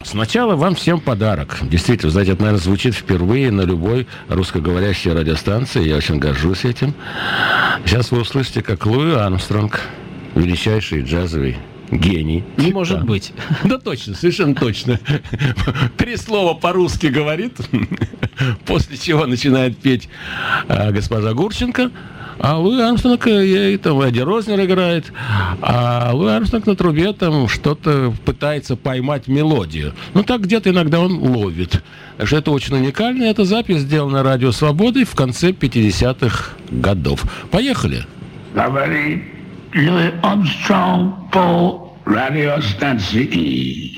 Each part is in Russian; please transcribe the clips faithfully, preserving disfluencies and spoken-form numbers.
сначала вам всем подарок. Действительно, знаете, это, наверное, звучит впервые на любой русскоговорящей радиостанции. Я очень горжусь этим. Сейчас вы услышите, как Луи Армстронг, величайший джазовый гений. Не может быть. Да точно, совершенно точно. Три слова по-русски говорит, после чего начинает петь а, госпожа Гурченко. А Луи Армстронг, ей там Эдди Рознер играет, а Луи Армстронг на трубе там что-то пытается поймать мелодию. Ну, так где-то иногда он ловит. Так что это очень уникально. Эта запись сделана Радио Свободой в конце пятидесятых годов. Поехали. Говорит Луи Армстронг по радиостанции.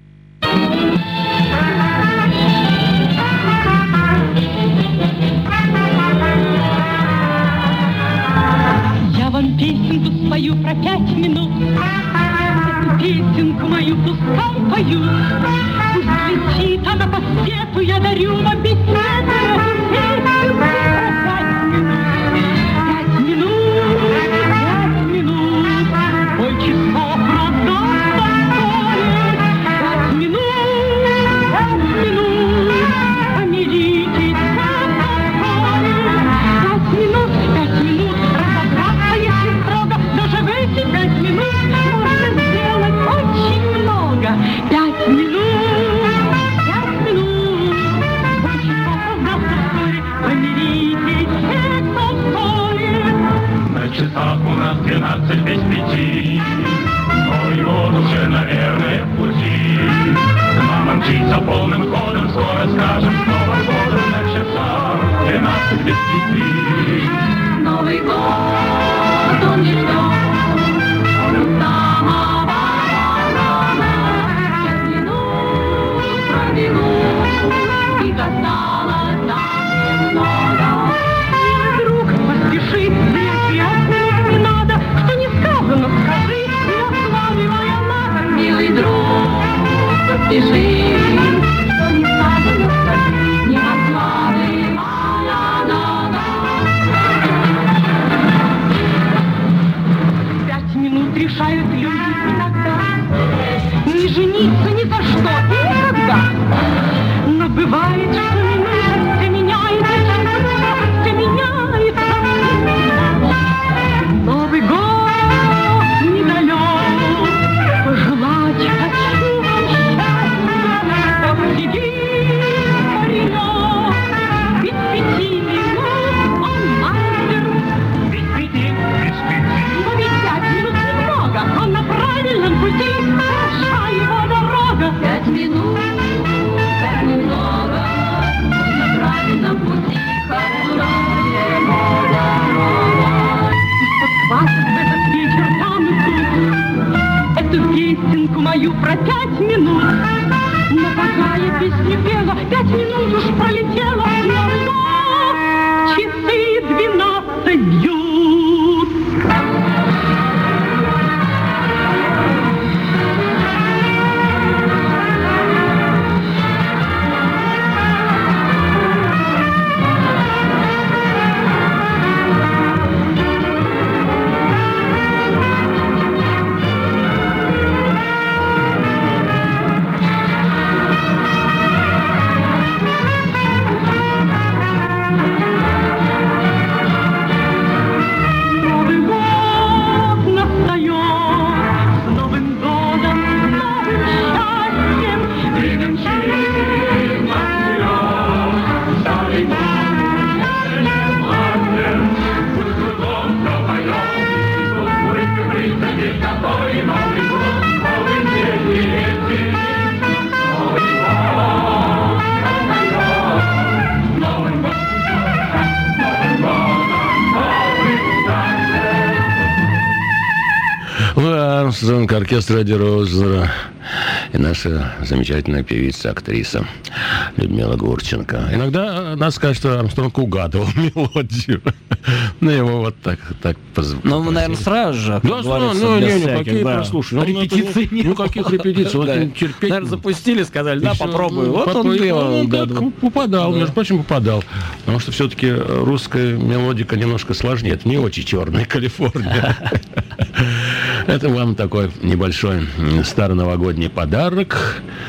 Песенку свою про пять минут, эту песенку мою пускай поют. Пусть летит она по свету, я дарю вам беседу эту песню про пять минут. Пять минут, пять минут, ой, часов раздастся вскоре. Пять минут, пять минут, помиритесь вскоре. Пять минут, пять минут, пять минут можно сделать очень много. Пять минут, пять минут, хочется создаться вскоре, помиритесь все, кто вскоре. На часах у нас двенадцать без пяти, Новый год уже, наверное, в пути. Мама мчится полным ходом, скоро скажем с Новым годом. На часах двенадцать без пяти. Новый год, он не ждет. Пиши, что не сказано, скажи, не откладывая надо. Пять минут решают люди иногда не жениться ни за что и никогда. Но бывает, что минута все меняется, часа все меняется. Новый год недалек, пожелать хочу. Пять минут, пять немного, на правильном пути, хорошая его дорога. Из-под хватит в этот вечер танцуют эту песенку мою про пять минут. Но пока я песню пела, пять минут уж пролетело, но часы двенадцать бьют. Армстронг, оркестр Эдди Рознера и наша замечательная певица, актриса Людмила Гурченко. Иногда надо сказать, что Армстронг угадывал мелодию. Ну, его вот так, так позвали. Ну, наверное, сразу же. Да, ну, не, никакие прослушали. Репетиции не было. Никаких репетиций. Наверное, запустили, сказали, да, попробуй. Вот он пел. Попадал, между прочим, попадал. Потому что все-таки русская мелодика немножко сложнее. Это не очень черная Калифорния. Это вам такой небольшой староновогодний подарок.